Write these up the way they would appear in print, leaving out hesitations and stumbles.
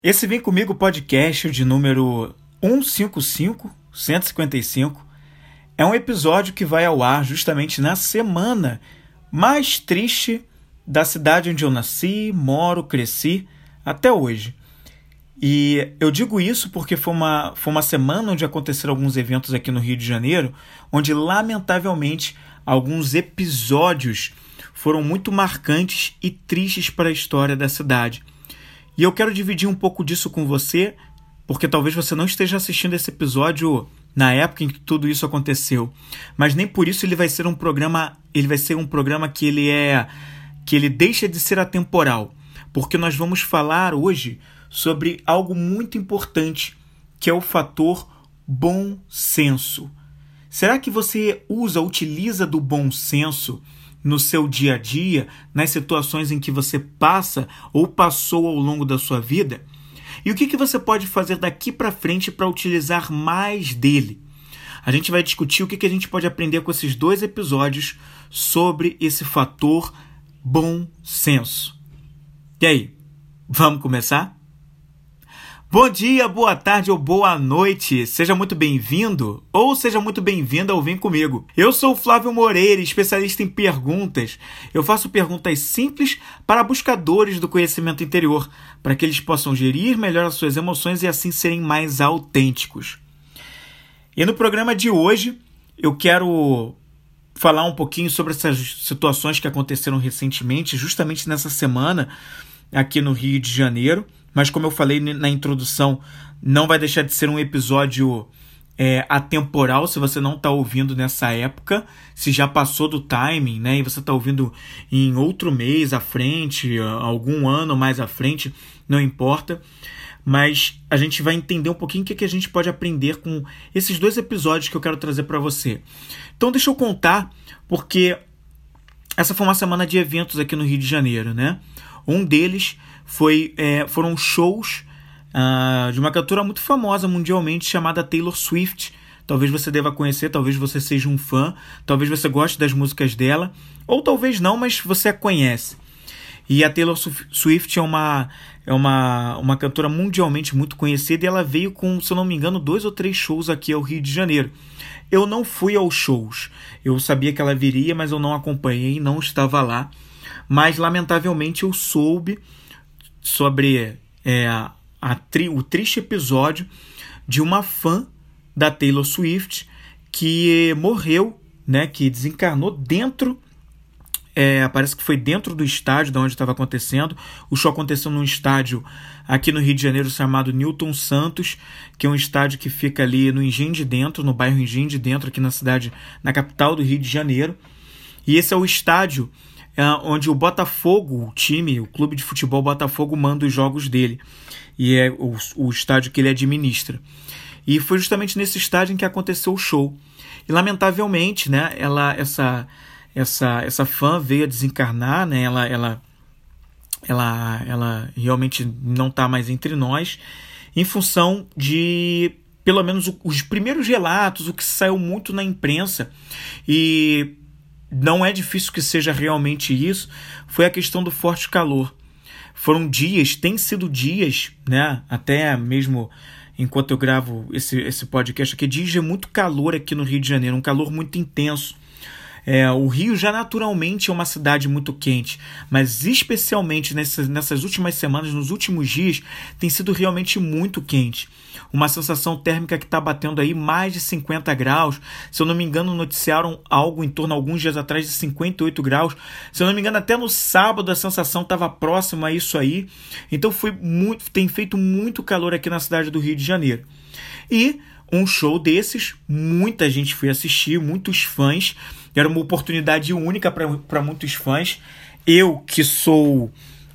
Esse Vem Comigo podcast de número 155 é um episódio que vai ao ar justamente na semana mais triste da cidade onde eu nasci, moro, cresci até hoje. E eu digo isso porque foi uma semana onde aconteceram alguns eventos aqui no Rio de Janeiro, onde lamentavelmente alguns episódios foram muito marcantes e tristes para a história da cidade. E eu quero dividir um pouco disso com você, porque talvez você não esteja assistindo esse episódio na época em que tudo isso aconteceu. Mas nem por isso ele vai ser um programa que ele deixa de ser atemporal. Porque nós vamos falar hoje sobre algo muito importante, que é o fator bom senso. Será que você utiliza do bom senso no seu dia a dia, nas situações em que você passa ou passou ao longo da sua vida? E o que você pode fazer daqui para frente para utilizar mais dele? A gente vai discutir o que a gente pode aprender com esses dois episódios sobre esse fator bom senso. E aí, vamos começar? Bom dia, boa tarde ou boa noite, seja muito bem-vindo ou seja muito bem-vinda ao Vem Comigo. Eu sou o Flávio Moreira, especialista em perguntas. Eu faço perguntas simples para buscadores do conhecimento interior, para que eles possam gerir melhor as suas emoções e assim serem mais autênticos. E no programa de hoje, eu quero falar um pouquinho sobre essas situações que aconteceram recentemente, justamente nessa semana aqui no Rio de Janeiro. Mas como eu falei na introdução, não vai deixar de ser um episódio atemporal se você não está ouvindo nessa época, se já passou do timing, né, e você está ouvindo em outro mês à frente, algum ano mais à frente, não importa. Mas a gente vai entender um pouquinho o que a gente pode aprender com esses dois episódios que eu quero trazer para você. Então deixa eu contar, porque essa foi uma semana de eventos aqui no Rio de Janeiro, né? Um deles foram shows de uma cantora muito famosa mundialmente chamada Taylor Swift. Talvez você deva conhecer, talvez você seja um fã, talvez você goste das músicas dela, ou talvez não, mas você a conhece. E a Taylor Swift é uma cantora mundialmente muito conhecida, e ela veio com, se eu não me engano, 2 ou 3 shows aqui ao Rio de Janeiro. Eu não fui aos shows, eu sabia que ela viria, mas eu não acompanhei, não estava lá. Mas, lamentavelmente, eu soube sobre o triste episódio de uma fã da Taylor Swift que morreu, né, que desencarnou dentro, parece que foi dentro do estádio de onde estava acontecendo. O show aconteceu num estádio aqui no Rio de Janeiro chamado Newton Santos, que é um estádio que fica ali no Engenho de Dentro, no bairro Engenho de Dentro, aqui na capital do Rio de Janeiro. E esse é o estádio onde o Botafogo, o clube de futebol Botafogo, manda os jogos dele. E é o estádio que ele administra. E foi justamente nesse estádio em que aconteceu o show. E lamentavelmente, né, essa fã veio a desencarnar, né, ela realmente não está mais entre nós, em função de, pelo menos, os primeiros relatos, o que saiu muito na imprensa, e não é difícil que seja realmente isso, foi a questão do forte calor. Tem sido dias, né, até mesmo enquanto eu gravo esse podcast aqui, dias de muito calor aqui no Rio de Janeiro, um calor muito intenso. O Rio já naturalmente é uma cidade muito quente, mas especialmente nessas últimas semanas, nos últimos dias, tem sido realmente muito quente. Uma sensação térmica que está batendo aí mais de 50 graus. Se eu não me engano, noticiaram algo em torno, alguns dias atrás, de 58 graus. Se eu não me engano, até no sábado a sensação estava próxima a isso aí. Então tem feito muito calor aqui na cidade do Rio de Janeiro. E um show desses, muita gente foi assistir, muitos fãs. Era uma oportunidade única para muitos fãs. Eu, que sou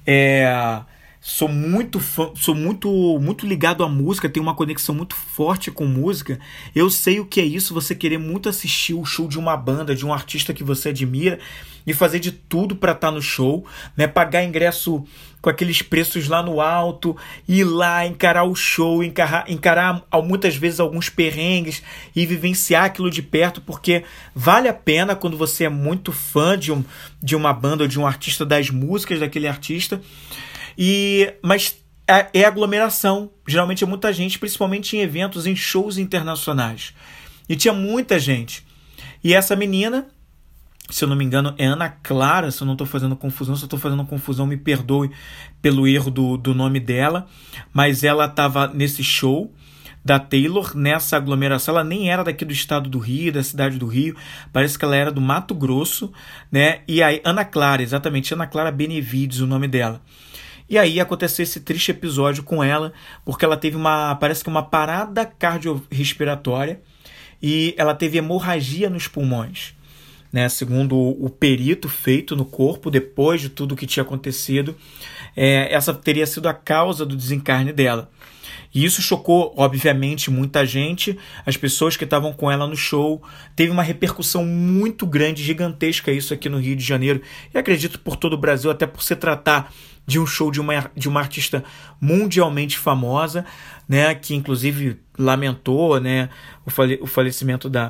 muito fã, sou muito ligado à música, tenho uma conexão muito forte com música. Eu sei o que é isso, você querer muito assistir o show de uma banda, de um artista que você admira, e fazer de tudo para estar no show, né? Pagar ingresso com aqueles preços lá no alto, ir lá, encarar o show, encarar muitas vezes alguns perrengues e vivenciar aquilo de perto, porque vale a pena quando você é muito fã de uma banda ou de um artista, das músicas daquele artista. Mas é aglomeração. Geralmente é muita gente, principalmente em eventos, em shows internacionais. E tinha muita gente. E essa menina, se eu não me engano, é Ana Clara, se eu não estou fazendo confusão. Se eu estou fazendo confusão, me perdoe pelo erro do nome dela. Mas ela estava nesse show da Taylor, nessa aglomeração. Ela nem era daqui do estado do Rio, da cidade do Rio. Parece que ela era do Mato Grosso, né? E aí, Ana Clara, exatamente, Ana Clara Benevides, o nome dela. E aí aconteceu esse triste episódio com ela, porque ela teve parece que uma parada cardiorrespiratória e ela teve hemorragia nos pulmões, né? Segundo o perito feito no corpo, depois de tudo que tinha acontecido, essa teria sido a causa do desencarne dela. E isso chocou, obviamente, muita gente. As pessoas que estavam com ela no show. Teve uma repercussão muito grande, gigantesca isso aqui no Rio de Janeiro. E acredito por todo o Brasil, até por se tratar de um show de uma artista mundialmente famosa, né, que inclusive lamentou, né, o falecimento da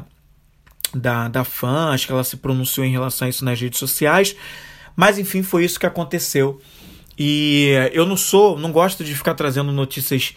fã. Acho que ela se pronunciou em relação a isso nas redes sociais. Mas enfim, foi isso que aconteceu. E eu não gosto de ficar trazendo notícias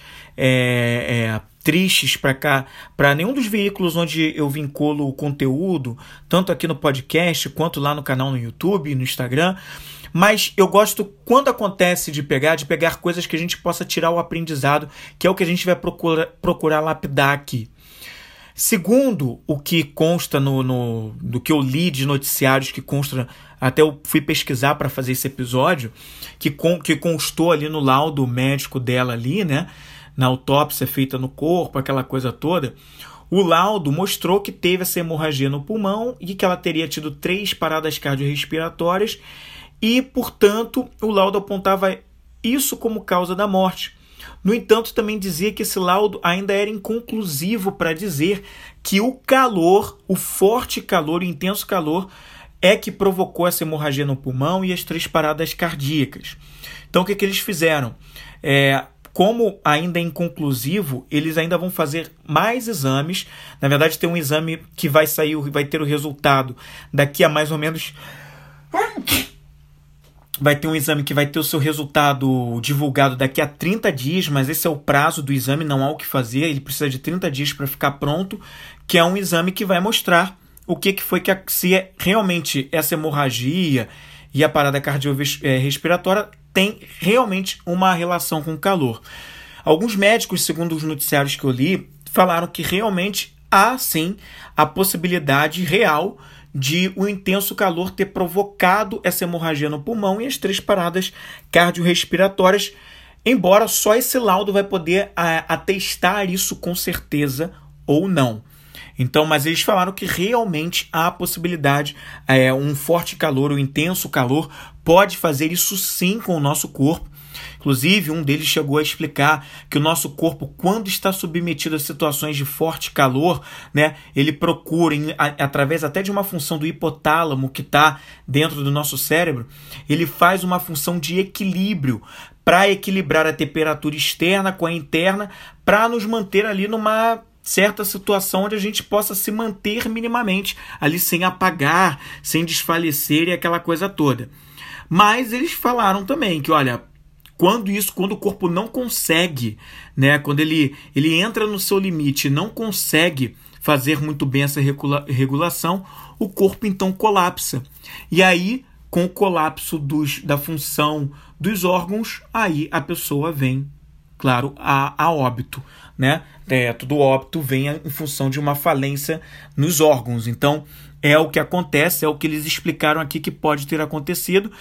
tristes para cá, para nenhum dos veículos onde eu vinculo o conteúdo, tanto aqui no podcast quanto lá no canal no YouTube, no Instagram. Mas eu gosto, quando acontece, de pegar coisas que a gente possa tirar o aprendizado, que é o que a gente vai procurar lapidar aqui. Segundo o que consta do que eu li de noticiários, que consta, até eu fui pesquisar para fazer esse episódio, que constou ali no laudo médico dela ali, né, na autópsia feita no corpo, aquela coisa toda, o laudo mostrou que teve essa hemorragia no pulmão e que ela teria tido 3 paradas cardiorrespiratórias e, portanto, o laudo apontava isso como causa da morte. No entanto, também dizia que esse laudo ainda era inconclusivo para dizer que o calor, o forte calor, o intenso calor, é que provocou essa hemorragia no pulmão e as 3 paradas cardíacas. Então, o que eles fizeram? Como ainda é inconclusivo, eles ainda vão fazer mais exames. Na verdade, tem um exame que vai ter o resultado daqui a mais ou menos... Vai ter um exame que vai ter o seu resultado divulgado daqui a 30 dias, mas esse é o prazo do exame, não há o que fazer, ele precisa de 30 dias para ficar pronto, que é um exame que vai mostrar o que foi se realmente essa hemorragia e a parada cardiorrespiratória tem realmente uma relação com o calor. Alguns médicos, segundo os noticiários que eu li, falaram que realmente há sim a possibilidade real de o intenso calor ter provocado essa hemorragia no pulmão e as 3 paradas cardiorrespiratórias, embora só esse laudo vai poder atestar isso com certeza ou não. Então, mas eles falaram que realmente há a possibilidade, um forte calor, um intenso calor, pode fazer isso sim com o nosso corpo. Inclusive, um deles chegou a explicar que o nosso corpo, quando está submetido a situações de forte calor, né, ele procura, através até de uma função do hipotálamo que está dentro do nosso cérebro, ele faz uma função de equilíbrio para equilibrar a temperatura externa com a interna, para nos manter ali numa certa situação onde a gente possa se manter minimamente ali sem apagar, sem desfalecer e aquela coisa toda. Mas eles falaram também que, olha, quando o corpo não consegue, né, quando ele entra no seu limite e não consegue fazer muito bem essa regulação, o corpo então colapsa. E aí, com o colapso da função dos órgãos, aí a pessoa vem, claro, a óbito, né? Todo óbito vem em função de uma falência nos órgãos. Então, é o que acontece, é o que eles explicaram aqui que pode ter acontecido.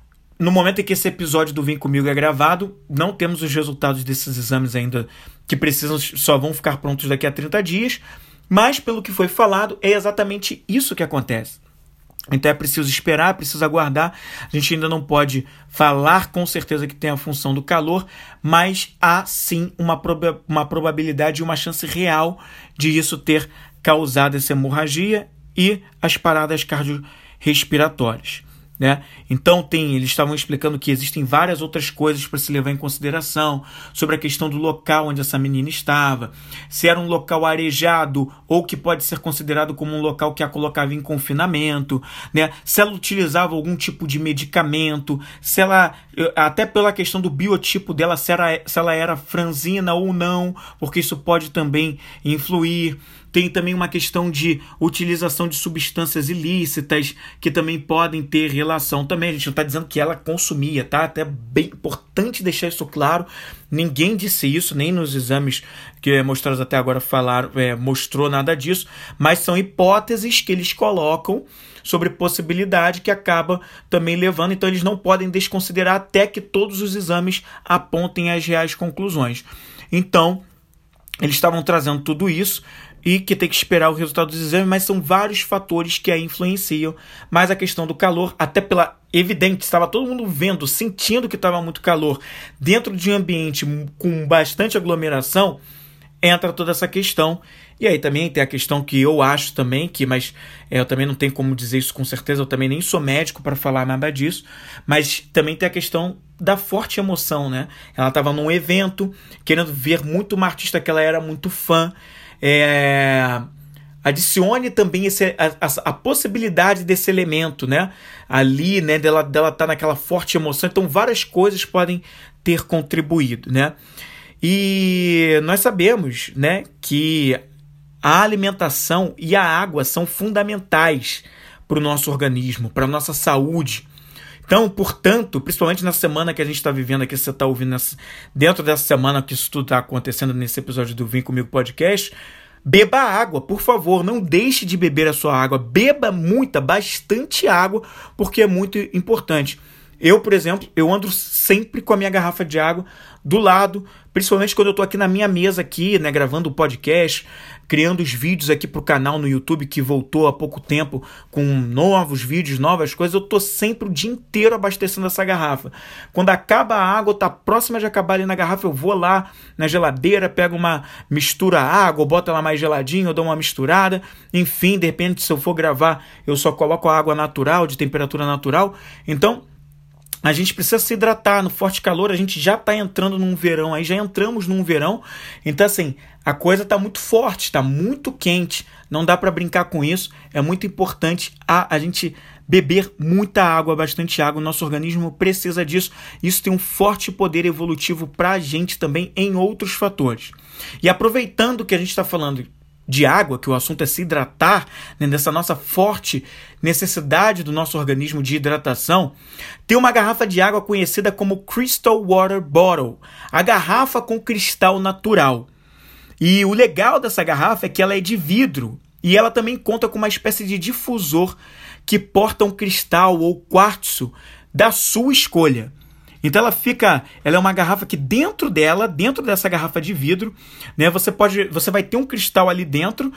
No momento em que esse episódio do Vem Comigo é gravado, não temos os resultados desses exames ainda, que só vão ficar prontos daqui a 30 dias, mas pelo que foi falado, é exatamente isso que acontece. Então é preciso esperar, é preciso aguardar. A gente ainda não pode falar com certeza que tem a função do calor, mas há sim uma probabilidade e uma chance real de isso ter causado essa hemorragia e as paradas cardiorrespiratórias. né? Então eles estavam explicando que existem várias outras coisas para se levar em consideração sobre a questão do local onde essa menina estava, se era um local arejado ou que pode ser considerado como um local que a colocava em confinamento, né? Se ela utilizava algum tipo de medicamento, se ela, até pela questão do biotipo dela, se ela era franzina ou não, porque isso pode também influir. Tem também uma questão de utilização de substâncias ilícitas que também podem ter relação também. A gente não está dizendo que ela consumia, tá? Até bem importante deixar isso claro. Ninguém disse isso, nem nos exames que mostrados até agora mostrou nada disso, mas são hipóteses que eles colocam sobre possibilidade que acaba também levando. Então eles não podem desconsiderar até que todos os exames apontem as reais conclusões. Então eles estavam trazendo tudo isso e que tem que esperar o resultado dos exames, mas são vários fatores que aí influenciam. Mas a questão do calor, até pela evidente, estava todo mundo vendo, sentindo que estava muito calor dentro de um ambiente com bastante aglomeração, entra toda essa questão. E aí também tem a questão que eu acho também, mas eu também não tenho como dizer isso com certeza, eu também nem sou médico para falar nada disso, mas também tem a questão da forte emoção, né? Ela estava num evento, querendo ver muito uma artista que ela era muito fã. Adicione também a possibilidade desse elemento, né? Ali, né, dela estar naquela forte emoção. Então várias coisas podem ter contribuído, né? E nós sabemos, né, que a alimentação e a água são fundamentais para o nosso organismo, para a nossa saúde. Então, portanto, principalmente na semana que a gente está vivendo aqui, você está ouvindo dentro dessa semana que isso tudo está acontecendo nesse episódio do Vem Comigo Podcast, beba água, por favor, não deixe de beber a sua água, beba bastante água, porque é muito importante. Eu, por exemplo, eu ando sempre com a minha garrafa de água do lado, principalmente quando eu estou aqui na minha mesa aqui, né, gravando o podcast, criando os vídeos aqui para o canal no YouTube, que voltou há pouco tempo com novos vídeos, novas coisas. Eu estou sempre o dia inteiro abastecendo essa garrafa. Quando acaba a água, está próxima de acabar ali na garrafa, eu vou lá na geladeira, pego uma mistura água, boto ela mais geladinha, eu dou uma misturada. Enfim, de repente, se eu for gravar, eu só coloco a água natural, de temperatura natural. Então, a gente precisa se hidratar. No forte calor, a gente já está entrando num verão, aí já entramos num verão. Então, assim, a coisa está muito forte, está muito quente. Não dá para brincar com isso. É muito importante a gente beber muita água, bastante água. O nosso organismo precisa disso. Isso tem um forte poder evolutivo para a gente também em outros fatores. E aproveitando que a gente está falando de água, que o assunto é se hidratar, né, dessa nossa forte necessidade do nosso organismo de hidratação, tem uma garrafa de água conhecida como Crystal Water Bottle, a garrafa com cristal natural. E o legal dessa garrafa é que ela é de vidro e ela também conta com uma espécie de difusor que porta um cristal ou quartzo da sua escolha. Então ela é uma garrafa que dentro dessa garrafa de vidro, né, você vai ter um cristal ali dentro,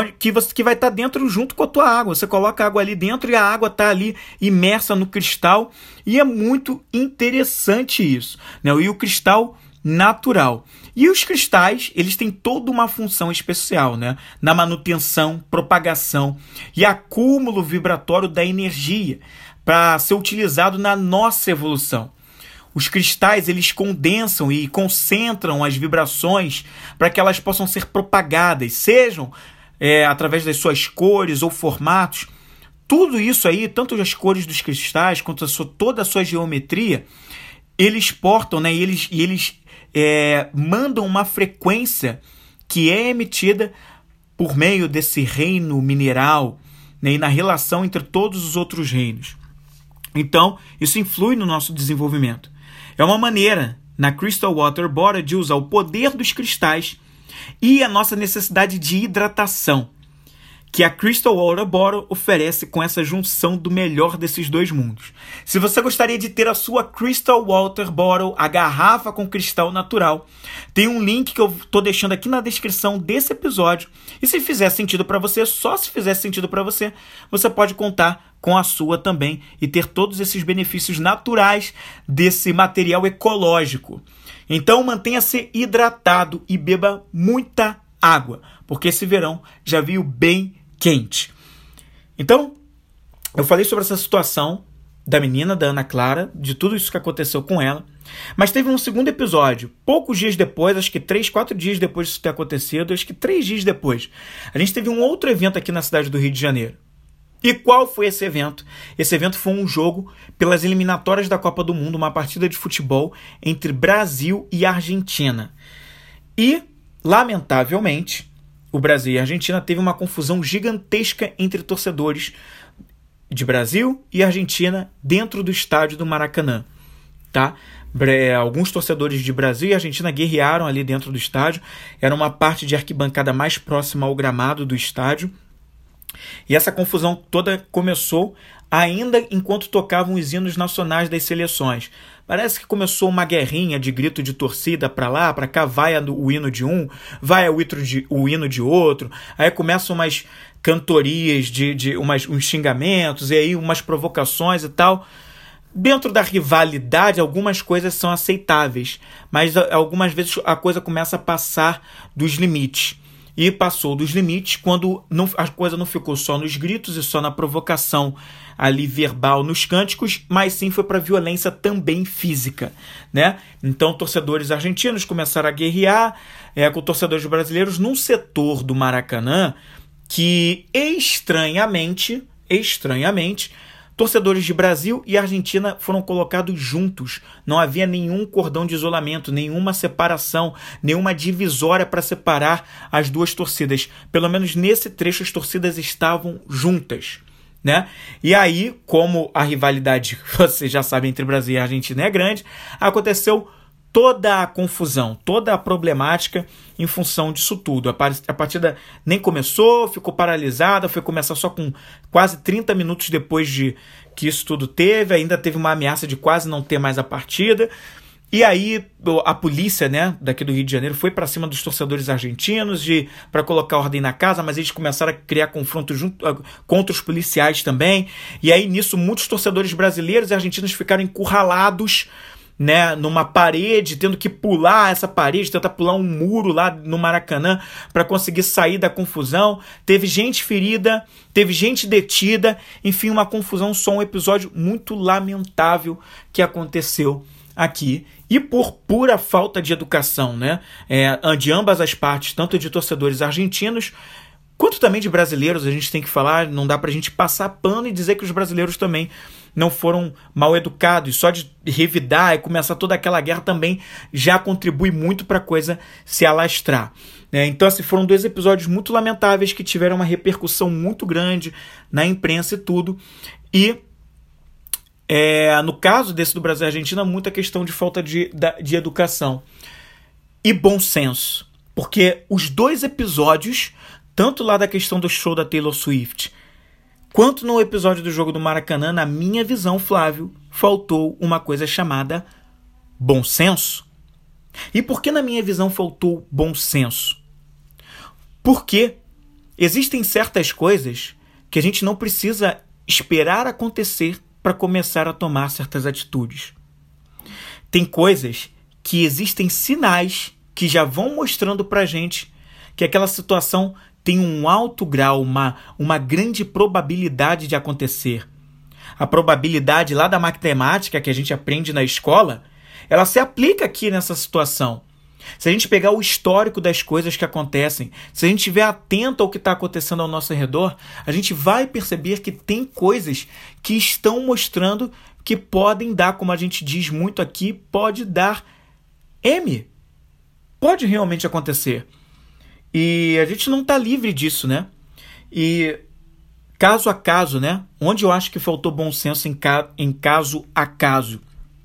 que vai estar dentro junto com a tua água. Você coloca a água ali dentro e a água está ali imersa no cristal, e é muito interessante isso, né? E o cristal natural. E os cristais, eles têm toda uma função especial, né, na manutenção, propagação e acúmulo vibratório da energia para ser utilizado na nossa evolução. Os cristais, eles condensam e concentram as vibrações para que elas possam ser propagadas, sejam através das suas cores ou formatos. Tudo isso aí, tanto as cores dos cristais quanto toda a sua geometria, eles portam, né, e eles mandam uma frequência que é emitida por meio desse reino mineral, né, e na relação entre todos os outros reinos. Então, isso influi no nosso desenvolvimento. É uma maneira, na Crystal Water Bottle, de usar o poder dos cristais e a nossa necessidade de hidratação, que a Crystal Water Bottle oferece com essa junção do melhor desses dois mundos. Se você gostaria de ter a sua Crystal Water Bottle, a garrafa com cristal natural, tem um link que eu estou deixando aqui na descrição desse episódio. E se fizer sentido para você, só se fizer sentido para você, você pode contar com a sua também e ter todos esses benefícios naturais desse material ecológico. Então mantenha-se hidratado e beba muita água, porque esse verão já veio bem quente. Então, eu falei sobre essa situação, da menina, da Ana Clara, de tudo isso que aconteceu com ela. Mas teve um segundo episódio, poucos dias depois, acho que 3, 4 dias depois disso ter acontecido, acho que 3 dias depois. A gente teve um outro evento aqui na cidade do Rio de Janeiro. E qual foi esse evento? Esse evento foi um jogo pelas eliminatórias da Copa do Mundo, uma partida de futebol entre Brasil e Argentina. E, lamentavelmente, o Brasil e a Argentina teve uma confusão gigantesca entre torcedores de Brasil e Argentina dentro do estádio do Maracanã, tá? Alguns torcedores de Brasil e Argentina guerrearam ali dentro do estádio. Era uma parte de arquibancada mais próxima ao gramado do estádio. E essa confusão toda começou ainda enquanto tocavam os hinos nacionais das seleções. Parece que começou uma guerrinha de grito de torcida para lá, para cá, vai o hino de um, vai o hino de outro, aí começam umas cantorias, uns xingamentos, e aí umas provocações e tal. Dentro da rivalidade, algumas coisas são aceitáveis, mas algumas vezes a coisa começa a passar dos limites. E passou dos limites quando a coisa não ficou só nos gritos e só na provocação ali verbal, nos cânticos, mas sim foi para violência também física, né? Então, torcedores argentinos começaram a guerrear com torcedores brasileiros num setor do Maracanã que, estranhamente, torcedores de Brasil e Argentina foram colocados juntos. Não havia nenhum cordão de isolamento, nenhuma separação, nenhuma divisória para separar as duas torcidas. Pelo menos nesse trecho as torcidas estavam juntas, né? E aí, como a rivalidade, vocês já sabem, entre Brasil e Argentina é grande, aconteceu toda a confusão, toda a problemática em função disso tudo. A partida nem começou, ficou paralisada, foi começar só com quase 30 minutos depois de que isso tudo teve, ainda teve uma ameaça de quase não ter mais a partida. E aí a polícia, né, daqui do Rio de Janeiro foi para cima dos torcedores argentinos para colocar ordem na casa, mas eles começaram a criar confronto contra os policiais também. E aí nisso muitos torcedores brasileiros e argentinos ficaram encurralados, né, numa parede, tendo que pular essa parede, tentar pular um muro lá no Maracanã para conseguir sair da confusão. Teve gente ferida, teve gente detida, enfim, uma confusão, só um episódio muito lamentável que aconteceu aqui. E por pura falta de educação, né, de ambas as partes, tanto de torcedores argentinos quanto também de brasileiros, a gente tem que falar, não dá pra gente passar pano e dizer que os brasileiros também não foram mal educados. Só de revidar e começar toda aquela guerra também já contribui muito para a coisa se alastrar. Então, assim, foram 2 episódios muito lamentáveis que tiveram uma repercussão muito grande na imprensa e tudo. E no caso desse do Brasil e Argentina, muita questão de falta de educação e bom senso. Porque os 2 episódios, tanto lá da questão do show da Taylor Swift, quanto no episódio do jogo do Maracanã, na minha visão, Flávio, faltou uma coisa chamada bom senso. E por que na minha visão faltou bom senso? Porque existem certas coisas que a gente não precisa esperar acontecer para começar a tomar certas atitudes. Tem coisas que existem sinais que já vão mostrando para a gente que aquela situação tem um alto grau, uma grande probabilidade de acontecer. A probabilidade lá da matemática que a gente aprende na escola, ela se aplica aqui nessa situação. Se a gente pegar o histórico das coisas que acontecem, se a gente estiver atento ao que está acontecendo ao nosso redor, a gente vai perceber que tem coisas que estão mostrando que podem dar, como a gente diz muito aqui, pode dar M. Pode realmente acontecer. E a gente não está livre disso, né? E caso a caso, né? Onde eu acho que faltou bom senso em caso a caso.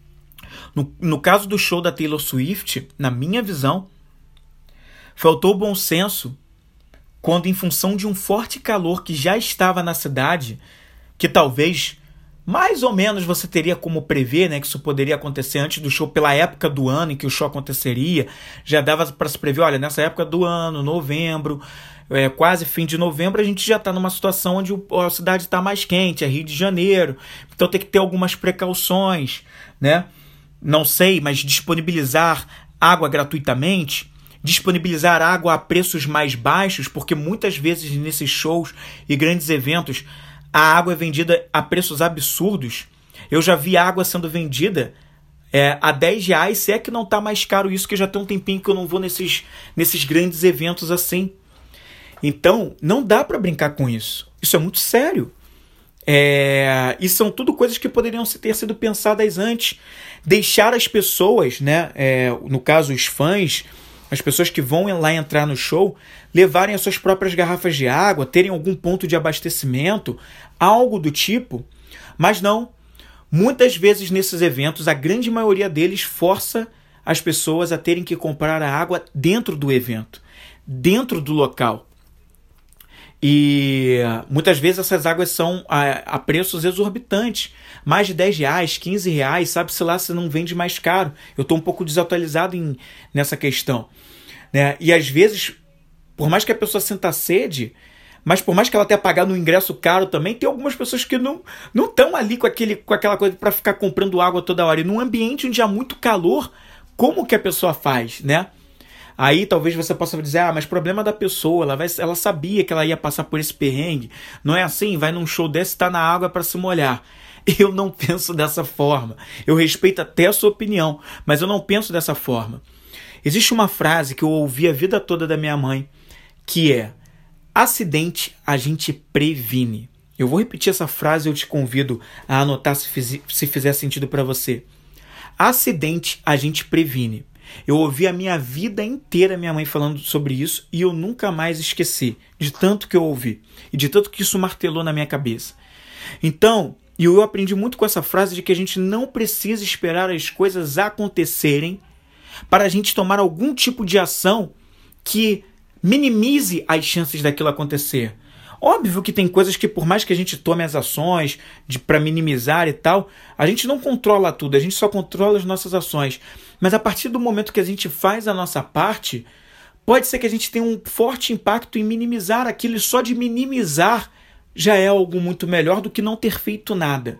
No caso do show da Taylor Swift, na minha visão, faltou bom senso quando, em função de um forte calor que já estava na cidade, que talvez mais ou menos você teria como prever, né, que isso poderia acontecer antes do show, pela época do ano em que o show aconteceria, já dava para se prever, olha, nessa época do ano, novembro, quase fim de novembro, a gente já está numa situação onde a cidade está mais quente, é Rio de Janeiro, então tem que ter algumas precauções, né? Não sei, mas disponibilizar água gratuitamente, disponibilizar água a preços mais baixos, porque muitas vezes nesses shows e grandes eventos a água é vendida a preços absurdos. Eu já vi água sendo vendida a R$10, se é que não está mais caro isso, que já tem um tempinho que eu não vou nesses grandes eventos assim. Então, não dá para brincar com isso. Isso é muito sério. E são tudo coisas que poderiam ter sido pensadas antes. Deixar as pessoas, né, no caso os fãs, as pessoas que vão lá entrar no show, levarem as suas próprias garrafas de água, terem algum ponto de abastecimento, algo do tipo. Mas não. Muitas vezes nesses eventos, a grande maioria deles força as pessoas a terem que comprar a água dentro do evento, dentro do local. E muitas vezes essas águas são a preços exorbitantes, mais de R$10, R$15, sabe-se lá se não vende mais caro. Eu estou um pouco desatualizado nessa questão, né? E às vezes, por mais que a pessoa sinta sede, mas por mais que ela tenha pagado um ingresso caro também, tem algumas pessoas que não estão ali com aquela coisa para ficar comprando água toda hora. E num ambiente onde há muito calor, como que a pessoa faz, né? Aí talvez você possa dizer, mas problema da pessoa, ela sabia que ela ia passar por esse perrengue. Não é assim? Vai num show desse, tá na água para se molhar. Eu não penso dessa forma. Eu respeito até a sua opinião, mas eu não penso dessa forma. Existe uma frase que eu ouvi a vida toda da minha mãe, que é: acidente a gente previne. Eu vou repetir essa frase e eu te convido a anotar se fizer sentido para você. Acidente a gente previne. Eu ouvi a minha vida inteira minha mãe falando sobre isso e eu nunca mais esqueci, de tanto que eu ouvi e de tanto que isso martelou na minha cabeça. Então, eu aprendi muito com essa frase de que a gente não precisa esperar as coisas acontecerem para a gente tomar algum tipo de ação que minimize as chances daquilo acontecer. Óbvio que tem coisas que, por mais que a gente tome as ações para minimizar e tal, a gente não controla tudo, a gente só controla as nossas ações. Mas a partir do momento que a gente faz a nossa parte, pode ser que a gente tenha um forte impacto em minimizar aquilo, e só de minimizar já é algo muito melhor do que não ter feito nada.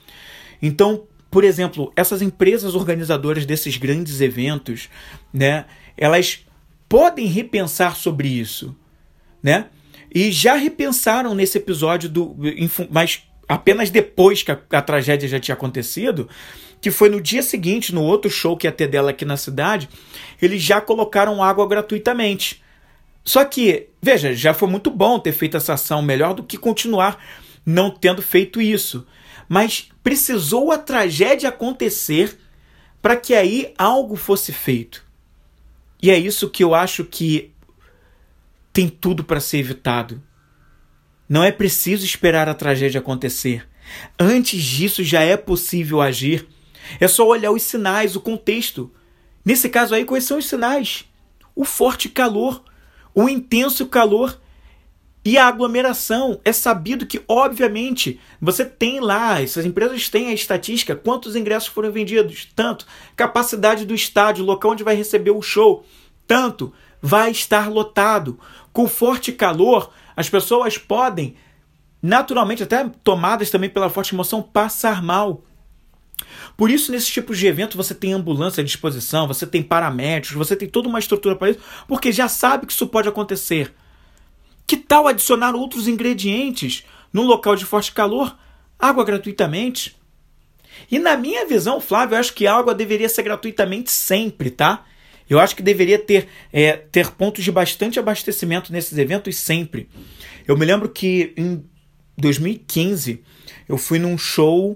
Então, por exemplo, essas empresas organizadoras desses grandes eventos, né, elas podem repensar sobre isso, né? E já repensaram nesse episódio, mas apenas depois que a tragédia já tinha acontecido, que foi no dia seguinte, no outro show que ia ter dela aqui na cidade, eles já colocaram água gratuitamente. Só que, veja, já foi muito bom ter feito essa ação, melhor do que continuar não tendo feito isso. Mas precisou a tragédia acontecer para que aí algo fosse feito. E é isso que eu acho que tem tudo para ser evitado. Não é preciso esperar a tragédia acontecer. Antes disso já é possível agir. É só olhar os sinais, o contexto. Nesse caso aí, quais são os sinais? O forte calor, o intenso calor e a aglomeração. É sabido que, obviamente, você tem lá, essas empresas têm a estatística, quantos ingressos foram vendidos, tanto, capacidade do estádio, local onde vai receber o show, tanto, vai estar lotado. Com forte calor, as pessoas podem, naturalmente, até tomadas também pela forte emoção, passar mal. Por isso, nesses tipos de evento, você tem ambulância à disposição, você tem paramédicos, você tem toda uma estrutura para isso, porque já sabe que isso pode acontecer. Que tal adicionar outros ingredientes num local de forte calor? Água gratuitamente. E na minha visão, Flávio, eu acho que a água deveria ser gratuitamente sempre, tá? Eu acho que deveria ter pontos de bastante abastecimento nesses eventos sempre. Eu me lembro que em 2015 eu fui num show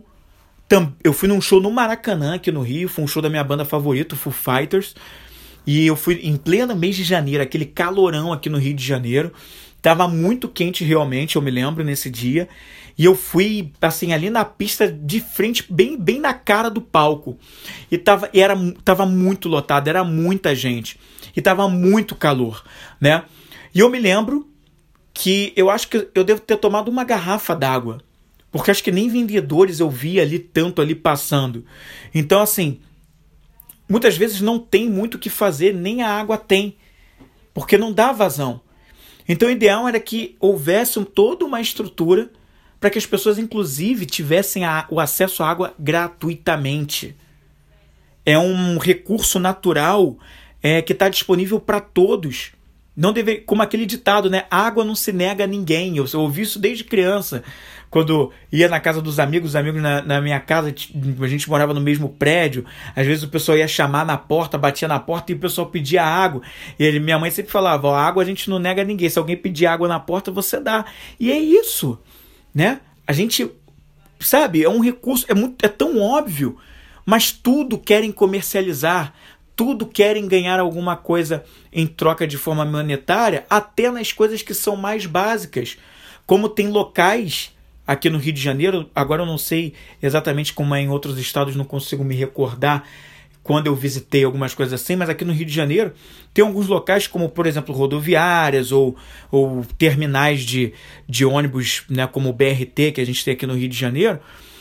no Maracanã, aqui no Rio. Foi um show da minha banda favorita, o Foo Fighters. E eu fui em pleno mês de janeiro, aquele calorão aqui no Rio de Janeiro. Tava muito quente realmente, eu me lembro, nesse dia. E eu fui, assim, ali na pista de frente, bem na cara do palco. E tava muito lotado, era muita gente. E tava muito calor, né? E eu me lembro que eu acho que eu devo ter tomado uma garrafa d'água. Porque acho que nem vendedores eu vi ali tanto ali passando. Então, assim, muitas vezes não tem muito o que fazer, nem a água tem. Porque não dá vazão. Então o ideal era que houvesse toda uma estrutura para que as pessoas, inclusive, tivessem o acesso à água gratuitamente. É um recurso natural que está disponível para todos, Não deve, como aquele ditado, né? Água não se nega a ninguém. Eu ouvi isso desde criança. Quando ia na casa dos amigos, os amigos na minha casa, a gente morava no mesmo prédio. Às vezes o pessoal ia chamar na porta, batia na porta e o pessoal pedia água. E minha mãe sempre falava, água a gente não nega a ninguém. Se alguém pedir água na porta, você dá. E é isso, né? A gente, sabe, é um recurso, é tão óbvio, mas tudo querem comercializar. Tudo querem ganhar alguma coisa em troca de forma monetária, até nas coisas que são mais básicas. Como tem locais aqui no Rio de Janeiro, agora eu não sei exatamente como é em outros estados, não consigo me recordar quando eu visitei algumas coisas assim, mas aqui no Rio de Janeiro tem alguns locais como, por exemplo, rodoviárias ou terminais de ônibus, né, como o BRT que a gente tem aqui no Rio de Janeiro,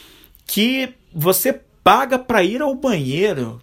que você paga para ir ao banheiro,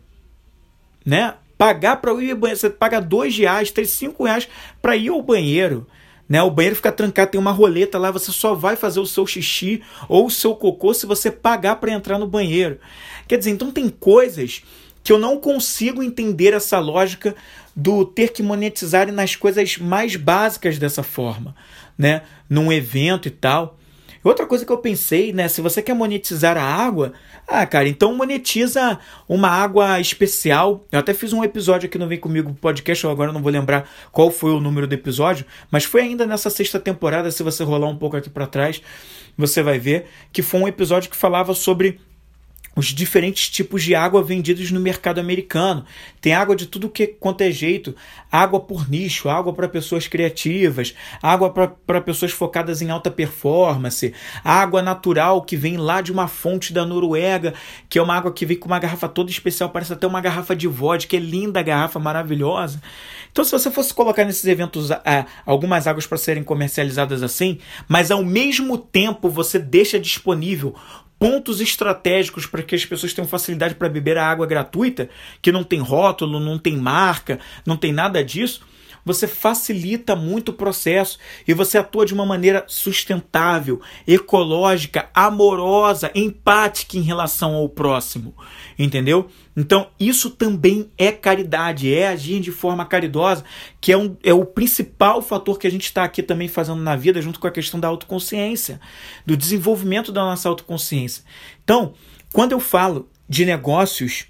né? Pagar para ir ao banheiro, você paga R$2, R$5 para ir ao banheiro, né? O banheiro fica trancado, tem uma roleta lá, você só vai fazer o seu xixi ou o seu cocô se você pagar para entrar no banheiro. Quer dizer, então tem coisas que eu não consigo entender essa lógica do ter que monetizar nas coisas mais básicas dessa forma, né? Num evento e tal. Outra coisa que eu pensei, né? Se você quer monetizar a água, cara, então monetiza uma água especial. Eu até fiz um episódio aqui no Vem Comigo podcast, eu agora não vou lembrar qual foi o número do episódio, mas foi ainda nessa 6ª temporada, se você rolar um pouco aqui para trás, você vai ver que foi um episódio que falava sobre os diferentes tipos de água vendidos no mercado americano. Tem água de tudo quanto é jeito. Água por nicho, água para pessoas criativas, água para pessoas focadas em alta performance, água natural que vem lá de uma fonte da Noruega, que é uma água que vem com uma garrafa toda especial, parece até uma garrafa de vodka, é linda a garrafa, maravilhosa. Então, se você fosse colocar nesses eventos algumas águas para serem comercializadas assim, mas ao mesmo tempo você deixa disponível pontos estratégicos para que as pessoas tenham facilidade para beber a água gratuita, que não tem rótulo, não tem marca, não tem nada disso, você facilita muito o processo e você atua de uma maneira sustentável, ecológica, amorosa, empática em relação ao próximo, entendeu? Então isso também é caridade, é agir de forma caridosa, que é o principal fator que a gente está aqui também fazendo na vida, junto com a questão da autoconsciência, do desenvolvimento da nossa autoconsciência. Então, quando eu falo de negócios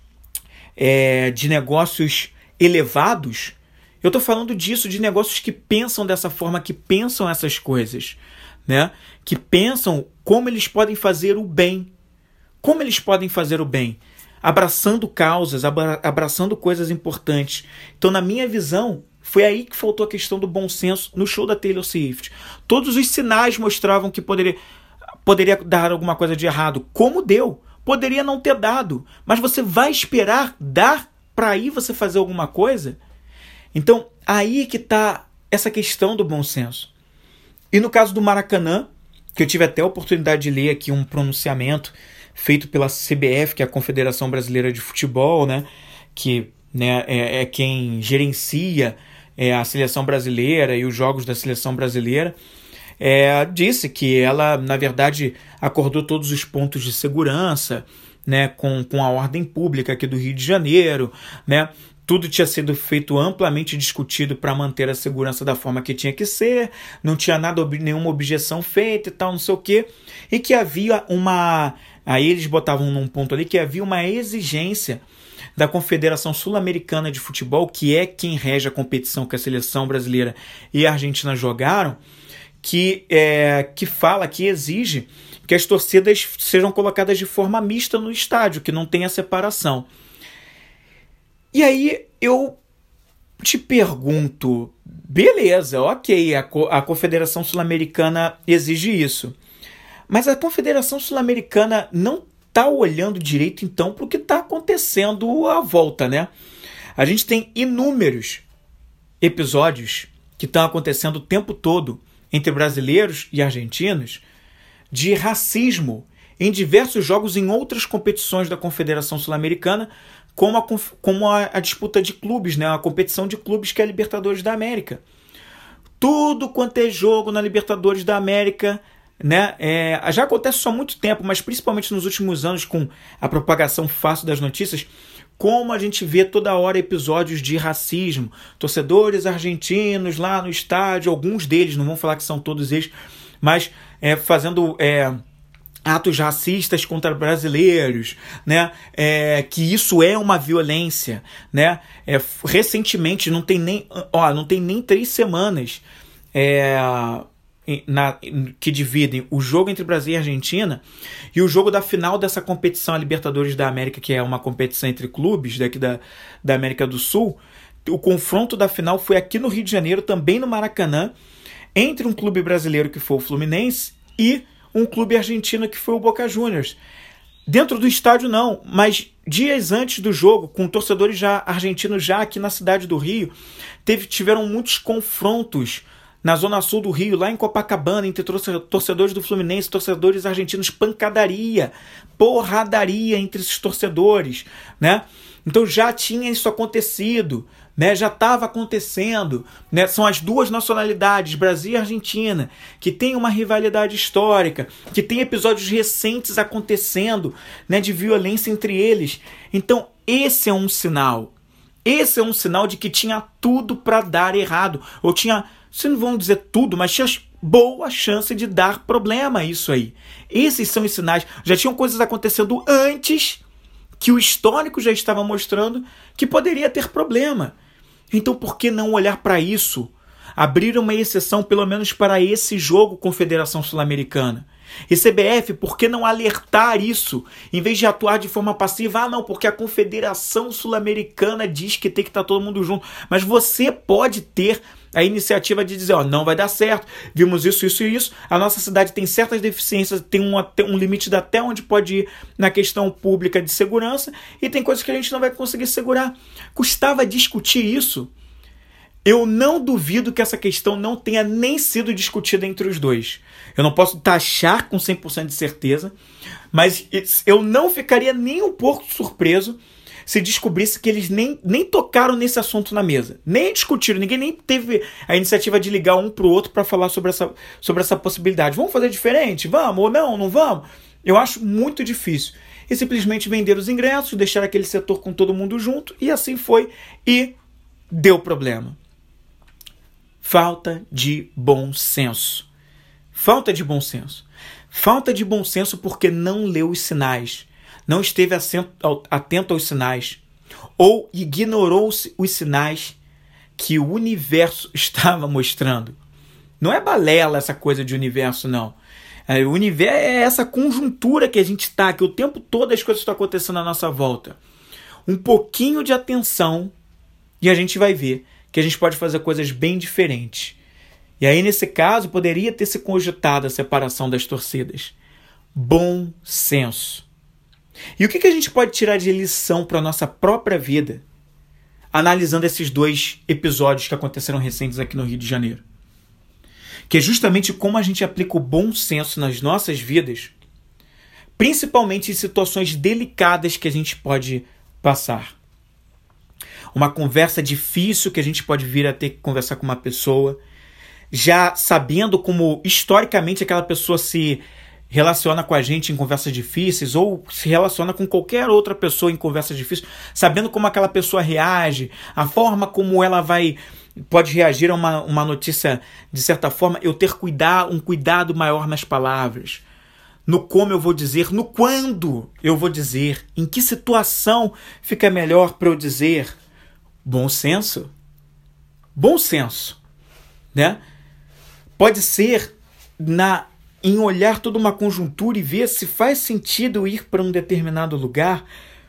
elevados, eu estou falando disso, de negócios que pensam dessa forma, que pensam essas coisas, né? Que pensam como eles podem fazer o bem. Como eles podem fazer o bem? Abraçando causas, abraçando coisas importantes. Então, na minha visão, foi aí que faltou a questão do bom senso no show da Taylor Swift. Todos os sinais mostravam que poderia dar alguma coisa de errado. Como deu? Poderia não ter dado. Mas você vai esperar dar para aí você fazer alguma coisa? Então, aí que está essa questão do bom senso. E no caso do Maracanã, que eu tive até a oportunidade de ler aqui um pronunciamento feito pela CBF, que é a Confederação Brasileira de Futebol, né, que, né, é quem gerencia a seleção brasileira e os jogos da seleção brasileira, disse que ela, na verdade, acordou todos os pontos de segurança, né, com a ordem pública aqui do Rio de Janeiro, né. Tudo tinha sido feito amplamente discutido para manter a segurança da forma que tinha que ser, não tinha nenhuma objeção feita e tal, não sei o quê, e que havia aí eles botavam num ponto ali que havia uma exigência da Confederação Sul-Americana de Futebol, que é quem rege a competição que a seleção brasileira e a Argentina jogaram, que exige que as torcidas sejam colocadas de forma mista no estádio, que não tenha separação. E aí eu te pergunto, beleza, ok, a Confederação Sul-Americana exige isso, mas a Confederação Sul-Americana não está olhando direito então para o que está acontecendo à volta, né? A gente tem inúmeros episódios que estão acontecendo o tempo todo entre brasileiros e argentinos de racismo em diversos jogos em outras competições da Confederação Sul-Americana, como a disputa de clubes, né? A competição de clubes que é a Libertadores da América. Tudo quanto é jogo na Libertadores da América, né? Já acontece só há muito tempo, mas principalmente nos últimos anos, com a propagação fácil das notícias, como a gente vê toda hora episódios de racismo, torcedores argentinos lá no estádio, alguns deles, não vamos falar que são todos eles, mas fazendo atos racistas contra brasileiros, né? Que isso é uma violência, né? Recentemente, não tem nem 3 semanas que dividem o jogo entre Brasil e Argentina e o jogo da final dessa competição, a Libertadores da América, que é uma competição entre clubes daqui da América do Sul. O confronto da final foi aqui no Rio de Janeiro, também no Maracanã, entre um clube brasileiro que foi o Fluminense e um clube argentino que foi o Boca Juniors. Dentro do estádio não, mas dias antes do jogo, com torcedores argentinos já aqui na cidade do Rio, tiveram muitos confrontos na zona sul do Rio, lá em Copacabana, entre torcedores do Fluminense e torcedores argentinos, pancadaria, porradaria entre esses torcedores, né? Então já tinha isso acontecido, né? Já estava acontecendo, né? São as duas nacionalidades, Brasil e Argentina, que tem uma rivalidade histórica, que tem episódios recentes acontecendo, né, de violência entre eles. Então esse é um sinal. Esse é um sinal de que tinha tudo para dar errado, ou tinha, se não vão dizer tudo, mas tinha boa chance de dar problema isso aí. Esses são os sinais. Já tinham coisas acontecendo antes que o histórico já estava mostrando que poderia ter problema. Então por que não olhar para isso? Abrir uma exceção pelo menos para esse jogo Confederação Sul-Americana. E CBF, por que não alertar isso? Em vez de atuar de forma passiva, não, porque a Confederação Sul-Americana diz que tem que estar todo mundo junto. Mas você pode ter a iniciativa de dizer, não vai dar certo, vimos isso, isso e isso, a nossa cidade tem certas deficiências, tem um limite de até onde pode ir na questão pública de segurança, e tem coisas que a gente não vai conseguir segurar. Custava discutir isso? Eu não duvido que essa questão não tenha nem sido discutida entre os dois. Eu não posso taxar com 100% de certeza, mas eu não ficaria nem um pouco surpreso se descobrisse que eles nem tocaram nesse assunto na mesa. Nem discutiram, ninguém nem teve a iniciativa de ligar um para o outro para falar sobre essa possibilidade. Vamos fazer diferente? Vamos ou não vamos? Eu acho muito difícil. E simplesmente vender os ingressos, deixar aquele setor com todo mundo junto, e assim foi, e deu problema. Falta de bom senso. Falta de bom senso. Falta de bom senso porque não leu os sinais, não esteve atento aos sinais, ou ignorou os sinais que o universo estava mostrando. Não é balela essa coisa de universo, não. O universo é essa conjuntura que a gente está, que o tempo todo as coisas estão acontecendo à nossa volta. Um pouquinho de atenção e a gente vai ver que a gente pode fazer coisas bem diferentes. E aí, nesse caso, poderia ter se cogitado a separação das torcidas. Bom senso. E o que a gente pode tirar de lição para a nossa própria vida, analisando esses 2 episódios que aconteceram recentes aqui no Rio de Janeiro? Que é justamente como a gente aplica o bom senso nas nossas vidas, principalmente em situações delicadas que a gente pode passar. Uma conversa difícil que a gente pode vir a ter que conversar com uma pessoa, já sabendo como historicamente aquela pessoa se relaciona com a gente em conversas difíceis, ou se relaciona com qualquer outra pessoa em conversas difíceis, sabendo como aquela pessoa reage, a forma como ela pode reagir a uma notícia de certa forma, eu ter um cuidado maior nas palavras, no como eu vou dizer, no quando eu vou dizer, em que situação fica melhor para eu dizer. Bom senso. Bom senso, né? Pode ser em olhar toda uma conjuntura e ver se faz sentido ir para um determinado lugar,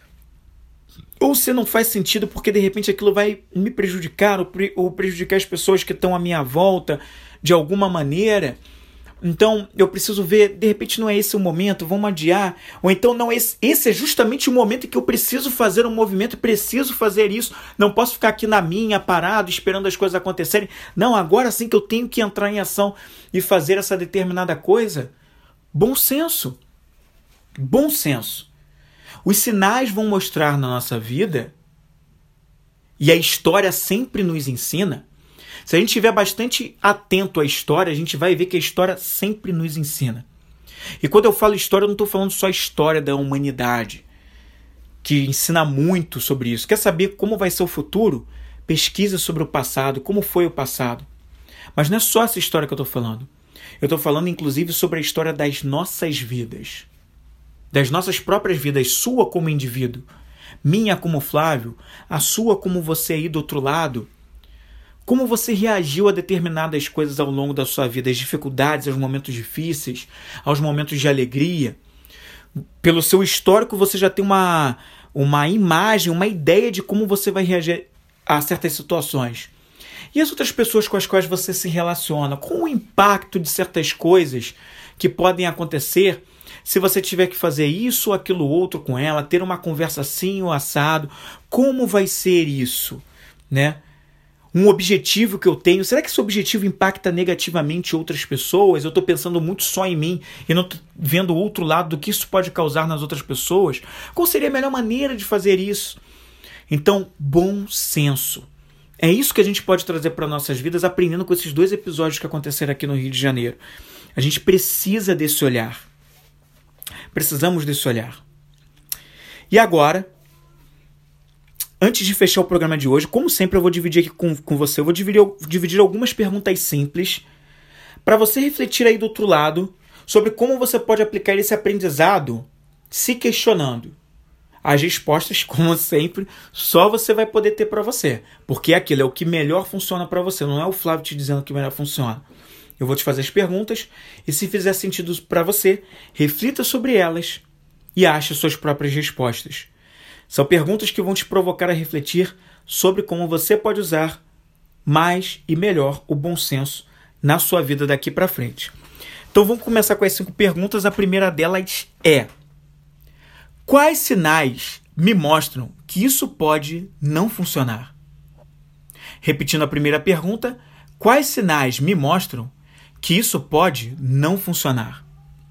ou se não faz sentido porque de repente aquilo vai me prejudicar ou prejudicar as pessoas que estão à minha volta de alguma maneira. Então eu preciso ver, de repente não é esse o momento, vamos adiar, ou então não, esse é justamente o momento em que eu preciso fazer um movimento, preciso fazer isso, não posso ficar aqui na minha, parado, esperando as coisas acontecerem. Não, agora sim que eu tenho que entrar em ação e fazer essa determinada coisa. Bom senso. Bom senso. Os sinais vão mostrar na nossa vida, e a história sempre nos ensina. Se a gente estiver bastante atento à história, a gente vai ver que a história sempre nos ensina. E quando eu falo história, eu não estou falando só história da humanidade. que ensina muito sobre isso. Quer saber como vai ser o futuro? Pesquisa sobre o passado, como foi o passado. Mas não é só essa história que eu estou falando. Eu estou falando, inclusive, sobre a história das nossas vidas. Das nossas próprias vidas, sua como indivíduo, minha como Flávio, a sua como você aí do outro lado. Como você reagiu a determinadas coisas ao longo da sua vida, as dificuldades, aos momentos difíceis, aos momentos de alegria. Pelo seu histórico, você já tem uma imagem, uma ideia de como você vai reagir a certas situações. E as outras pessoas com as quais você se relaciona, com o impacto de certas coisas que podem acontecer se você tiver que fazer isso ou aquilo outro com ela, ter uma conversa assim ou assado, como vai ser isso, né? Um objetivo que eu tenho, será que esse objetivo impacta negativamente outras pessoas? Eu estou pensando muito só em mim e não estou vendo o outro lado do que isso pode causar nas outras pessoas? Qual seria a melhor maneira de fazer isso? Então, bom senso. É isso que a gente pode trazer para nossas vidas aprendendo com esses 2 episódios que aconteceram aqui no Rio de Janeiro. A gente precisa desse olhar. Precisamos desse olhar. E agora, antes de fechar o programa de hoje, como sempre eu vou dividir aqui com você, eu vou dividir algumas perguntas simples para você refletir aí do outro lado sobre como você pode aplicar esse aprendizado se questionando. As respostas, como sempre, só você vai poder ter para você, porque aquilo é o que melhor funciona para você, não é o Flávio te dizendo o que melhor funciona. Eu vou te fazer as perguntas e, se fizer sentido para você, reflita sobre elas e ache suas próprias respostas. São perguntas que vão te provocar a refletir sobre como você pode usar mais e melhor o bom senso na sua vida daqui para frente. Então vamos começar com as 5 perguntas. A primeira delas é: quais sinais me mostram que isso pode não funcionar? Repetindo a primeira pergunta, quais sinais me mostram que isso pode não funcionar?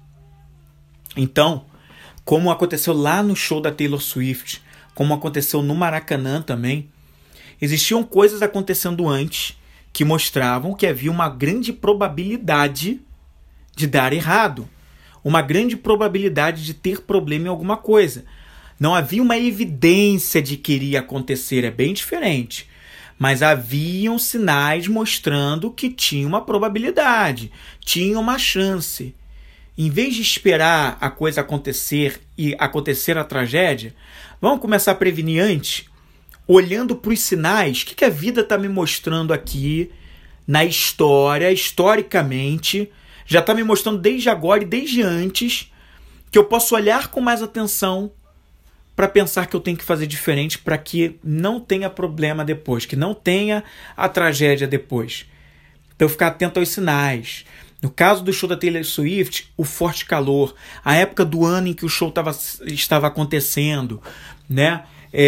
Então, como aconteceu lá no show da Taylor Swift, como aconteceu no Maracanã também, existiam coisas acontecendo antes que mostravam que havia uma grande probabilidade de dar errado, uma grande probabilidade de ter problema em alguma coisa. Não havia uma evidência de que iria acontecer, é bem diferente. Mas haviam sinais mostrando que tinha uma probabilidade, tinha uma chance. Em vez de esperar a coisa acontecer e acontecer a tragédia, vamos começar a prevenir antes, olhando para os sinais. O que a vida está me mostrando aqui na história, historicamente, já está me mostrando desde agora e desde antes, que eu posso olhar com mais atenção para pensar que eu tenho que fazer diferente para que não tenha problema depois, que não tenha a tragédia depois. Então, ficar atento aos sinais. No caso do show da Taylor Swift, o forte calor, a época do ano em que o show estava acontecendo, né?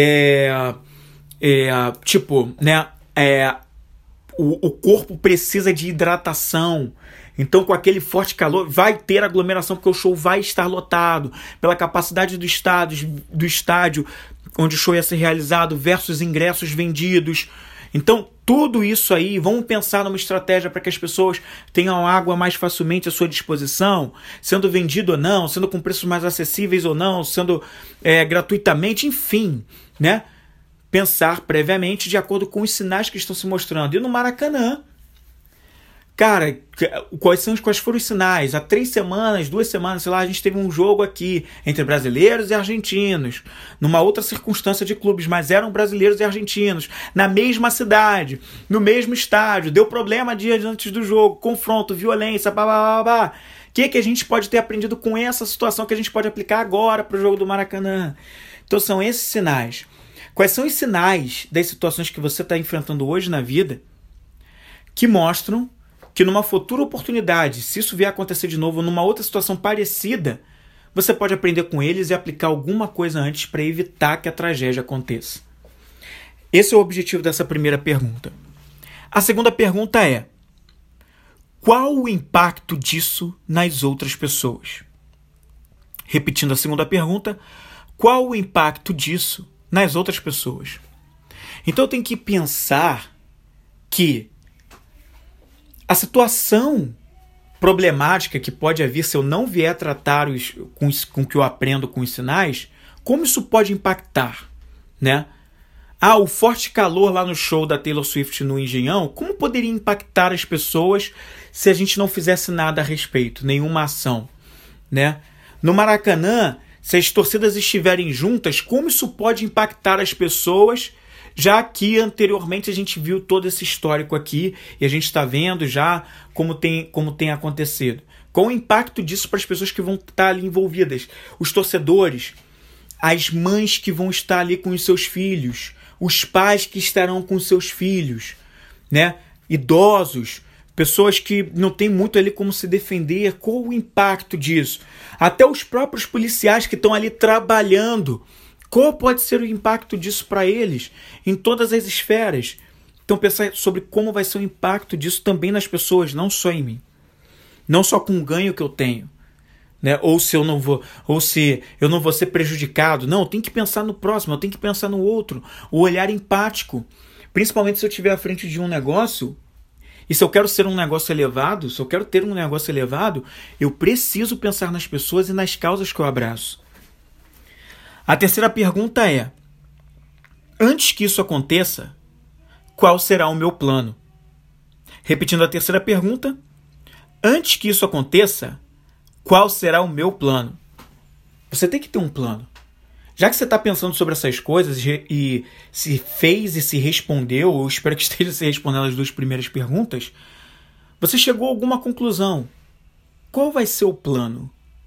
O corpo precisa de hidratação. Então, com aquele forte calor, vai ter aglomeração, porque o show vai estar lotado, pela capacidade do estádio onde o show ia ser realizado, versus ingressos vendidos. Então, tudo isso aí, vamos pensar numa estratégia para que as pessoas tenham água mais facilmente à sua disposição, sendo vendido ou não, sendo com preços mais acessíveis ou não, sendo gratuitamente, enfim, né? Pensar previamente de acordo com os sinais que estão se mostrando. E no Maracanã, cara, quais foram os sinais? Há 3 semanas, 2 semanas, sei lá, a gente teve um jogo aqui entre brasileiros e argentinos, numa outra circunstância de clubes, mas eram brasileiros e argentinos, na mesma cidade, no mesmo estádio, deu problema dias antes do jogo, confronto, violência, blá. O que a gente pode ter aprendido com essa situação que a gente pode aplicar agora para o jogo do Maracanã? Então são esses sinais. Quais são os sinais das situações que você está enfrentando hoje na vida que mostram que numa futura oportunidade, se isso vier a acontecer de novo, numa outra situação parecida, você pode aprender com eles e aplicar alguma coisa antes para evitar que a tragédia aconteça? Esse é o objetivo dessa primeira pergunta. A segunda pergunta é: qual o impacto disso nas outras pessoas? Repetindo a segunda pergunta, qual o impacto disso nas outras pessoas? Então eu tenho que pensar que a situação problemática que pode haver se eu não vier tratar com o que eu aprendo com os sinais, Como isso pode impactar, né? O forte calor lá no show da Taylor Swift no Engenhão, como poderia impactar as pessoas se a gente não fizesse nada a respeito, nenhuma ação, né? No Maracanã, se as torcidas estiverem juntas, como isso pode impactar as pessoas, já que anteriormente a gente viu todo esse histórico aqui e a gente está vendo já como tem acontecido. Qual o impacto disso para as pessoas que vão estar ali envolvidas? Os torcedores, as mães que vão estar ali com os seus filhos, os pais que estarão com os seus filhos, né? Idosos, pessoas que não têm muito ali como se defender. Qual o impacto disso? Até os próprios policiais que estão ali trabalhando. Qual pode ser o impacto disso para eles em todas as esferas? Então pensar sobre como vai ser o impacto disso também nas pessoas, não só em mim. Não só com o ganho que eu tenho, né? Ou se eu não vou ser prejudicado. Não, eu tenho que pensar no próximo, eu tenho que pensar no outro. O olhar empático. Principalmente se eu estiver à frente de um negócio. E se eu quero ser um negócio elevado, se eu quero ter um negócio elevado, eu preciso pensar nas pessoas e nas causas que eu abraço. A terceira pergunta é: antes que isso aconteça, qual será o meu plano? Repetindo a terceira pergunta: antes que isso aconteça, qual será o meu plano? Você tem que ter um plano. Já que você está pensando sobre essas coisas e se fez e se respondeu, ou espero que esteja se respondendo as 2 primeiras perguntas, você chegou a alguma conclusão. Qual vai ser o plano?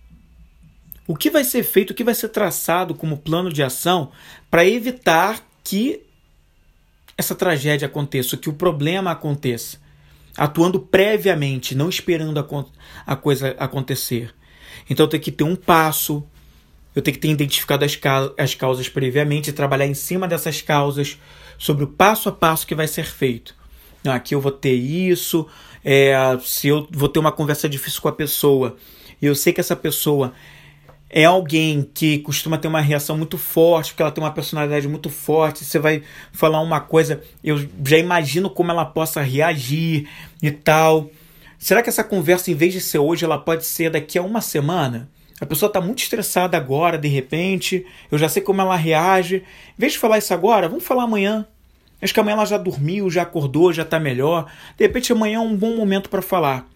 O que vai ser feito, o que vai ser traçado como plano de ação para evitar que essa tragédia aconteça, que o problema aconteça? Atuando previamente, não esperando a coisa acontecer. Então eu tenho que ter um passo, eu tenho que ter identificado as causas previamente e trabalhar em cima dessas causas sobre o passo a passo que vai ser feito. Aqui eu vou ter isso, se eu vou ter uma conversa difícil com a pessoa e eu sei que essa pessoa é alguém que costuma ter uma reação muito forte, porque ela tem uma personalidade muito forte, você vai falar uma coisa, eu já imagino como ela possa reagir e tal. Será que essa conversa, em vez de ser hoje, ela pode ser daqui a uma semana? A pessoa está muito estressada agora, de repente, eu já sei como ela reage. Em vez de falar isso agora, vamos falar amanhã. Acho que amanhã ela já dormiu, já acordou, já está melhor. De repente amanhã é um bom momento para falar.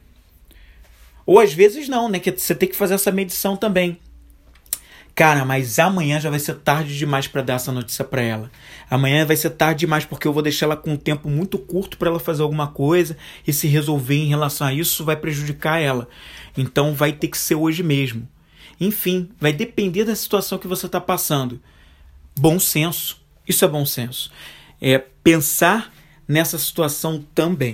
Ou às vezes não, né? Que você tem que fazer essa medição também. Cara, mas amanhã já vai ser tarde demais para dar essa notícia para ela. Amanhã vai ser tarde demais porque eu vou deixar ela com um tempo muito curto para ela fazer alguma coisa e se resolver em relação a isso vai prejudicar ela. Então vai ter que ser hoje mesmo. Enfim, vai depender da situação que você está passando. Bom senso. Isso é bom senso. É pensar nessa situação também.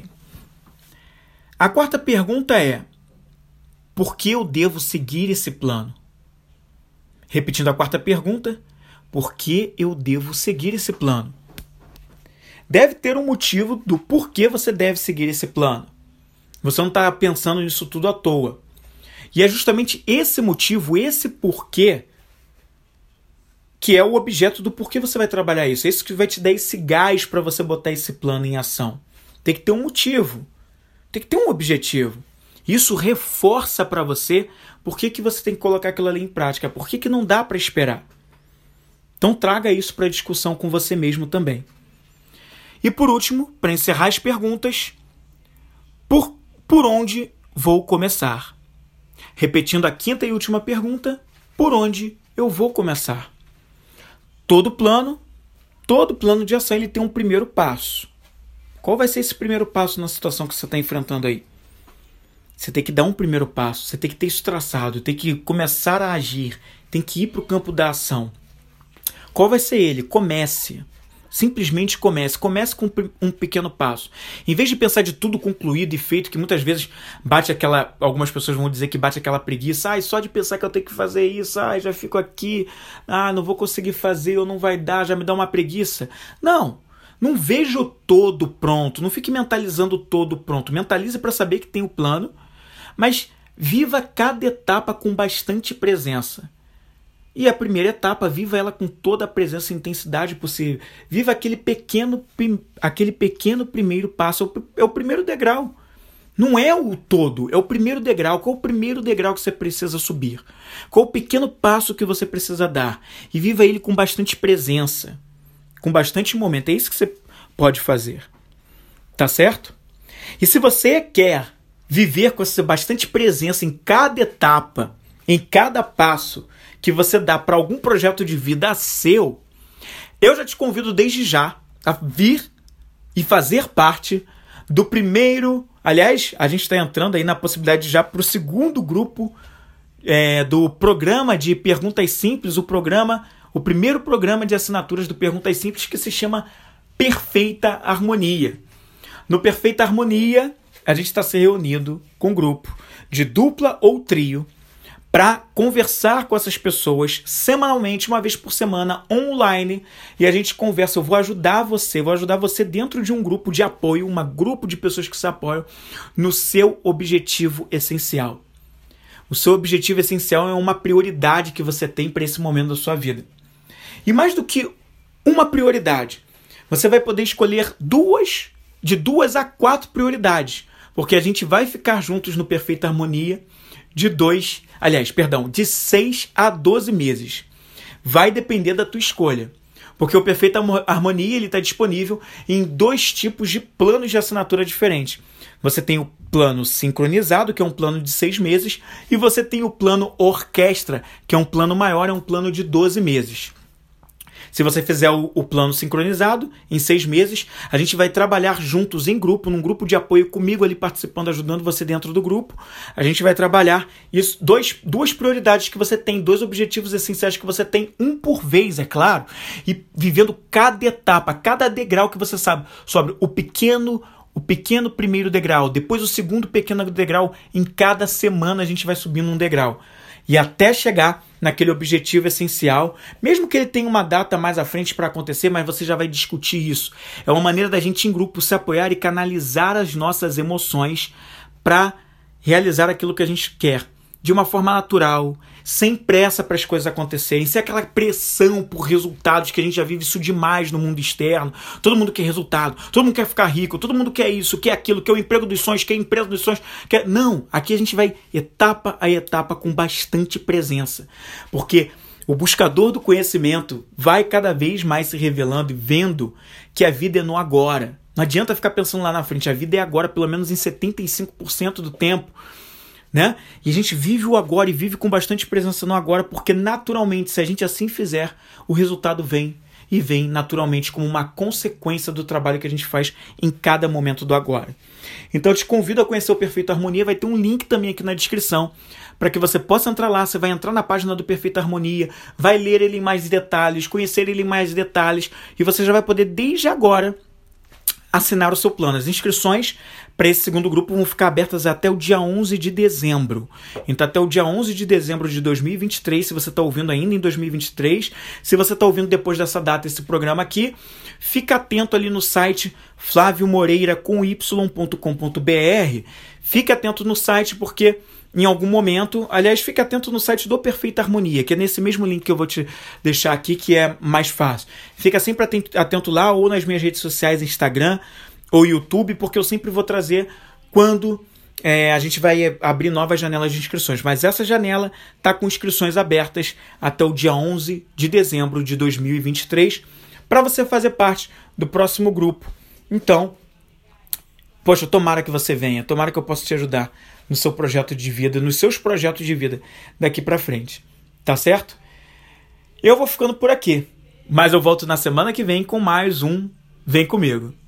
A quarta pergunta é: por que eu devo seguir esse plano? Repetindo a quarta pergunta: por que eu devo seguir esse plano? Deve ter um motivo do porquê você deve seguir esse plano. Você não está pensando nisso tudo à toa. E é justamente esse motivo, esse porquê, que é o objeto do porquê você vai trabalhar isso. É isso que vai te dar esse gás para você botar esse plano em ação. Tem que ter um motivo. Tem que ter um objetivo. Isso reforça para você por que você tem que colocar aquilo ali em prática. Por que não dá para esperar. Então traga isso para a discussão com você mesmo também. E por último, para encerrar as perguntas, por onde vou começar? Repetindo a quinta e última pergunta: por onde eu vou começar? Todo plano de ação ele tem um primeiro passo. Qual vai ser esse primeiro passo na situação que você está enfrentando aí? Você tem que dar um primeiro passo, você tem que ter isso traçado, tem que começar a agir, tem que ir para o campo da ação. Qual vai ser ele? Comece. Simplesmente comece. Comece com um pequeno passo. Em vez de pensar de tudo concluído e feito, que muitas vezes bate aquela... Algumas pessoas vão dizer que bate aquela preguiça. Só de pensar que eu tenho que fazer isso. Já fico aqui. Não vou conseguir fazer, ou não vai dar, já me dá uma preguiça. Não veja o todo pronto. Não fique mentalizando o todo pronto. Mentalize para saber que tem o plano, mas viva cada etapa com bastante presença. E a primeira etapa, viva ela com toda a presença e intensidade possível. Viva aquele pequeno primeiro passo. É o primeiro degrau. Não é o todo, é o primeiro degrau. Qual é o primeiro degrau que você precisa subir? Qual é o pequeno passo que você precisa dar? E viva ele com bastante presença, com bastante momento. É isso que você pode fazer. Tá certo? E se você quer viver com essa bastante presença em cada etapa, em cada passo que você dá para algum projeto de vida seu, eu já te convido desde já a vir e fazer parte do primeiro... Aliás, a gente está entrando aí na possibilidade já para o segundo grupo do programa de Perguntas Simples, o primeiro programa de assinaturas do Perguntas Simples, que se chama Perfeita Harmonia. No Perfeita Harmonia, a gente está se reunindo com um grupo de dupla ou trio para conversar com essas pessoas semanalmente, uma vez por semana, online, e a gente conversa. Eu vou ajudar você dentro de um grupo de apoio, um grupo de pessoas que se apoiam no seu objetivo essencial. O seu objetivo essencial é uma prioridade que você tem para esse momento da sua vida. E mais do que uma prioridade, você vai poder escolher de 2 a 4 prioridades, porque a gente vai ficar juntos no Perfeita Harmonia de 6 a 12 meses. Vai depender da tua escolha. Porque o Perfeita Harmonia está disponível em 2 tipos de planos de assinatura diferentes. Você tem o plano sincronizado, que é um plano de 6 meses, e você tem o plano orquestra, que é um plano maior, é um plano de 12 meses. Se você fizer o plano sincronizado, em 6 meses, a gente vai trabalhar juntos em grupo, num grupo de apoio comigo ali participando, ajudando você dentro do grupo. A gente vai trabalhar isso, 2 prioridades que você tem, 2 objetivos essenciais que você tem, um por vez, é claro, e vivendo cada etapa, cada degrau que você sabe, sobre o pequeno primeiro degrau, depois o segundo pequeno degrau, em cada semana a gente vai subindo um degrau. E até chegar naquele objetivo essencial, mesmo que ele tenha uma data mais à frente para acontecer, mas você já vai discutir isso. É uma maneira da gente em grupo se apoiar e canalizar as nossas emoções para realizar aquilo que a gente quer, de uma forma natural, sem pressa para as coisas acontecerem, sem aquela pressão por resultados, que a gente já vive isso demais no mundo externo. Todo mundo quer resultado, todo mundo quer ficar rico, todo mundo quer isso, quer aquilo, quer o emprego dos sonhos, quer a empresa dos sonhos. Não, aqui a gente vai etapa a etapa com bastante presença, porque o buscador do conhecimento vai cada vez mais se revelando e vendo que a vida é no agora. Não adianta ficar pensando lá na frente, a vida é agora, pelo menos em 75% do tempo. Né? E a gente vive o agora e vive com bastante presença no agora, porque naturalmente, se a gente assim fizer, o resultado vem, e vem naturalmente como uma consequência do trabalho que a gente faz em cada momento do agora. Então eu te convido a conhecer o Perfeita Harmonia, vai ter um link também aqui na descrição, para que você possa entrar lá. Você vai entrar na página do Perfeita Harmonia, vai ler ele em mais detalhes, conhecer ele em mais detalhes, e você já vai poder desde agora assinar o seu plano. As inscrições para esse segundo grupo vão ficar abertas até o dia 11 de dezembro. Então, até o dia 11 de dezembro de 2023, se você está ouvindo ainda em 2023, se você está ouvindo depois dessa data esse programa aqui, fica atento ali no site flaviomoreira.com.br. Fica atento no site, porque em algum momento, aliás, fica atento no site do Perfeita Harmonia, que é nesse mesmo link que eu vou te deixar aqui, que é mais fácil. Fica sempre atento lá, ou nas minhas redes sociais, Instagram ou YouTube, porque eu sempre vou trazer quando a gente vai abrir novas janelas de inscrições. Mas essa janela está com inscrições abertas até o dia 11 de dezembro de 2023, para você fazer parte do próximo grupo. Então, poxa, tomara que você venha, tomara que eu possa te ajudar no seu projeto de vida, nos seus projetos de vida daqui para frente. Tá certo? Eu vou ficando por aqui, mas eu volto na semana que vem com mais um Vem Comigo.